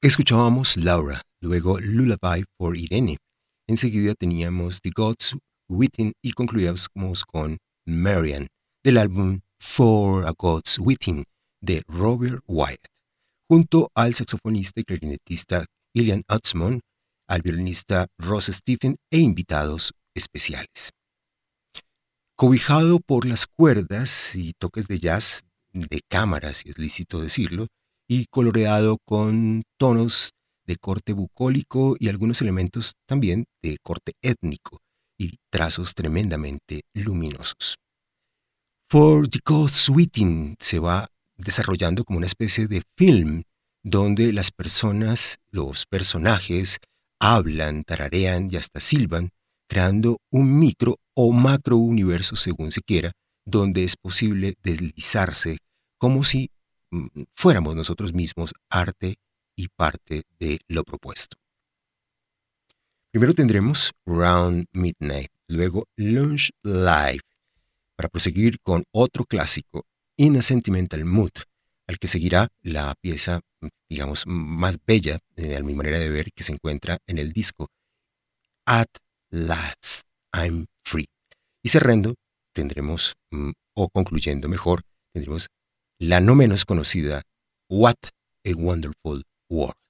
Escuchábamos Laura, luego Lullaby for Irene. Enseguida teníamos The Gods Within y concluíamos con Marian, del álbum For a God's Within de Robert Wyatt, junto al saxofonista y clarinetista Ilian Atzmon, al violinista Ross Stephen e invitados especiales. Cobijado por las cuerdas y toques de jazz, de cámara, si es lícito decirlo, y coloreado con tonos de corte bucólico y algunos elementos también de corte étnico y trazos tremendamente luminosos. For the God's Within se va desarrollando como una especie de film donde las personas, los personajes, hablan, tararean y hasta silban, creando un micro o macro universo según se quiera, donde es posible deslizarse como si fuéramos nosotros mismos arte y parte de lo propuesto. Primero tendremos Round Midnight, luego Lunch Live, para proseguir con otro clásico, In a Sentimental Mood, al que seguirá la pieza, digamos, más bella, a mi manera de ver, que se encuentra en el disco At Last I'm Free. Y cerrando, tendremos, o concluyendo mejor, tendremos la no menos conocida What a Wonderful World.